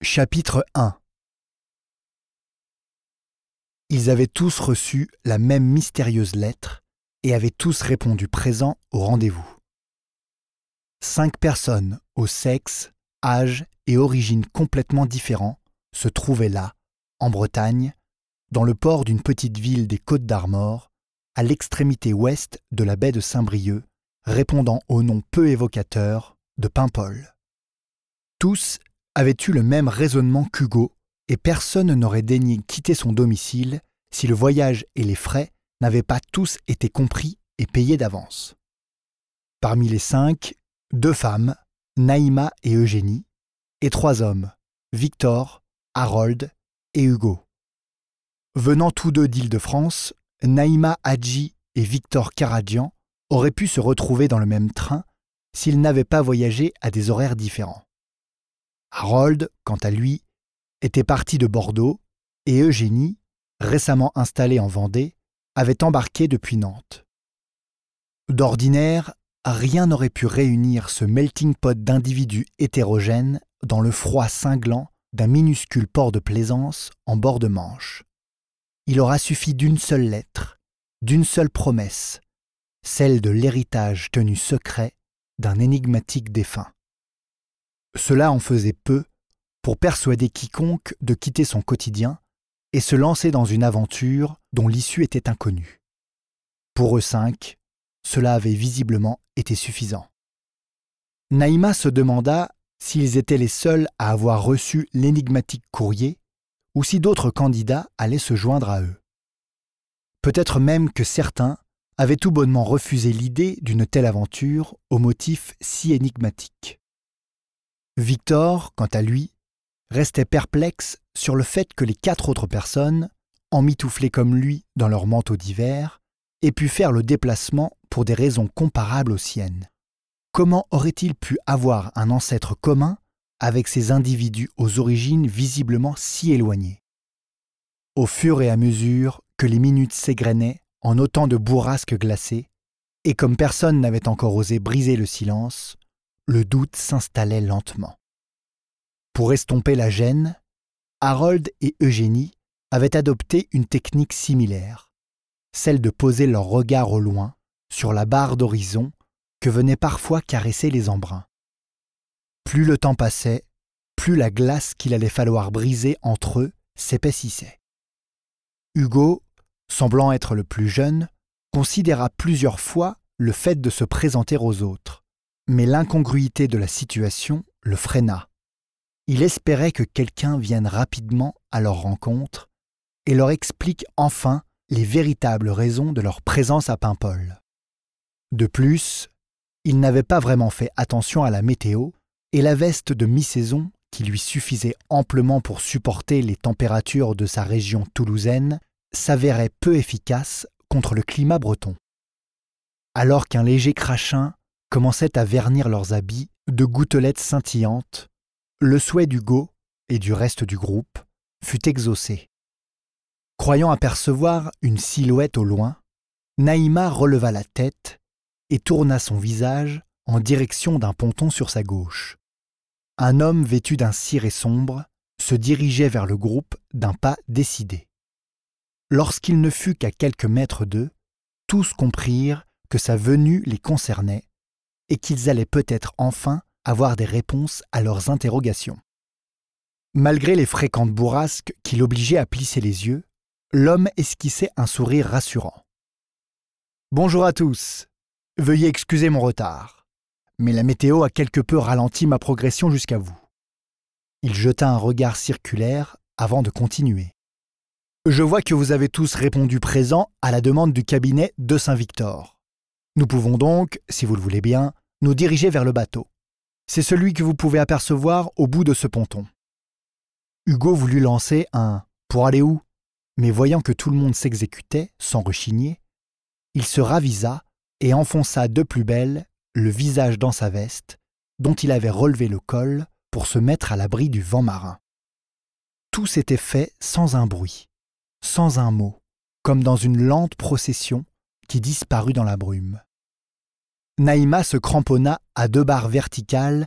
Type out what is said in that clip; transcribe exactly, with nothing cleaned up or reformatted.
Chapitre un. Ils avaient tous reçu la même mystérieuse lettre et avaient tous répondu présents au rendez-vous. Cinq personnes au sexe, âge et origine complètement différents se trouvaient là, en Bretagne, dans le port d'une petite ville des Côtes-d'Armor, à l'extrémité ouest de la baie de Saint-Brieuc, répondant au nom peu évocateur de Paimpol. Tous avaient eu le même raisonnement qu'Hugo, et personne n'aurait daigné quitter son domicile si le voyage et les frais n'avaient pas tous été compris et payés d'avance. Parmi les cinq, deux femmes, Naïma et Eugénie, et trois hommes, Victor, Harold et Hugo. Venant tous deux d'Île-de-France, Naïma Hadji et Victor Karadjian auraient pu se retrouver dans le même train s'ils n'avaient pas voyagé à des horaires différents. Harold, quant à lui, était parti de Bordeaux et Eugénie, récemment installée en Vendée, avait embarqué depuis Nantes. D'ordinaire, rien n'aurait pu réunir ce melting pot d'individus hétérogènes dans le froid cinglant d'un minuscule port de plaisance en bord de Manche. Il aura suffi d'une seule lettre, d'une seule promesse, celle de l'héritage tenu secret d'un énigmatique défunt. Cela en faisait peu pour persuader quiconque de quitter son quotidien et se lancer dans une aventure dont l'issue était inconnue. Pour eux cinq, cela avait visiblement été suffisant. Naïma se demanda s'ils étaient les seuls à avoir reçu l'énigmatique courrier ou si d'autres candidats allaient se joindre à eux. Peut-être même que certains avaient tout bonnement refusé l'idée d'une telle aventure au motif si énigmatique. Victor, quant à lui, restait perplexe sur le fait que les quatre autres personnes, emmitouflées comme lui dans leurs manteaux d'hiver, aient pu faire le déplacement pour des raisons comparables aux siennes. Comment aurait-il pu avoir un ancêtre commun avec ces individus aux origines visiblement si éloignées? Au fur et à mesure que les minutes s'égrenaient en autant de bourrasques glacées, et comme personne n'avait encore osé briser le silence, le doute s'installait lentement. Pour estomper la gêne, Harold et Eugénie avaient adopté une technique similaire, celle de poser leur regard au loin, sur la barre d'horizon que venaient parfois caresser les embruns. Plus le temps passait, plus la glace qu'il allait falloir briser entre eux s'épaississait. Hugo, semblant être le plus jeune, considéra plusieurs fois le fait de se présenter aux autres, mais l'incongruité de la situation le freina. Il espérait que quelqu'un vienne rapidement à leur rencontre et leur explique enfin les véritables raisons de leur présence à Paimpol. De plus, il n'avait pas vraiment fait attention à la météo et la veste de mi-saison, qui lui suffisait amplement pour supporter les températures de sa région toulousaine, s'avérait peu efficace contre le climat breton. Alors qu'un léger crachin commençait à vernir leurs habits de gouttelettes scintillantes, le souhait d'Hugo et du reste du groupe fut exaucé. Croyant apercevoir une silhouette au loin, Naïma releva la tête et tourna son visage en direction d'un ponton sur sa gauche. Un homme vêtu d'un ciré sombre se dirigeait vers le groupe d'un pas décidé. Lorsqu'il ne fut qu'à quelques mètres d'eux, tous comprirent que sa venue les concernait et qu'ils allaient peut-être enfin avoir des réponses à leurs interrogations. Malgré les fréquentes bourrasques qui l'obligeaient à plisser les yeux, l'homme esquissait un sourire rassurant. « Bonjour à tous. Veuillez excuser mon retard, mais la météo a quelque peu ralenti ma progression jusqu'à vous. » Il jeta un regard circulaire avant de continuer. « Je vois que vous avez tous répondu présent à la demande du cabinet de Saint-Victor. Nous pouvons donc, si vous le voulez bien, nous diriger vers le bateau. C'est celui que vous pouvez apercevoir au bout de ce ponton. » Hugo voulut lancer un « pour aller où ?» mais voyant que tout le monde s'exécutait sans rechigner, il se ravisa et enfonça de plus belle le visage dans sa veste, dont il avait relevé le col pour se mettre à l'abri du vent marin. Tout s'était fait sans un bruit, sans un mot, comme dans une lente procession qui disparut dans la brume. Naïma se cramponna à deux barres verticales